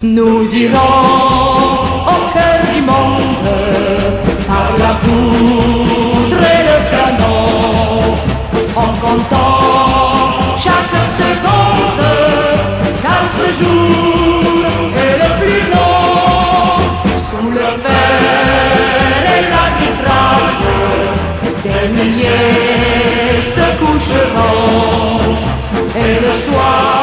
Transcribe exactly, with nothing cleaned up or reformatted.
Nous irons au cœur du monde par la poudre et le canon, en comptant chaque seconde, car ce jour est le plus long. Sous le verre et la vitrage, des milliers se coucheront, et le soir